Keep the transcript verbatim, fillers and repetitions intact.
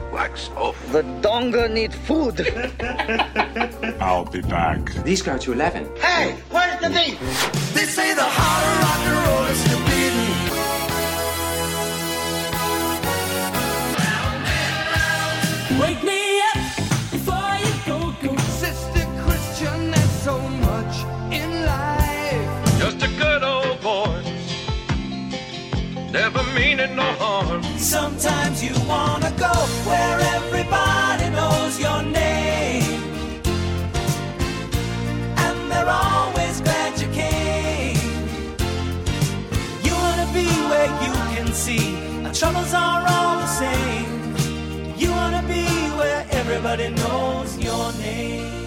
wax off. The donga need food. I'll be back. These go to eleven. Hey, where's the beat? They say the harder rock and roll is still beating. Wake me up before you go, go. Sister Christian, there's so much in life. Just a good old boy, never meaning no harm. Sometimes you wanna go where everybody knows your name, and they're always glad you came. You wanna be where you can see our troubles are all the same. You wanna be where everybody knows your name.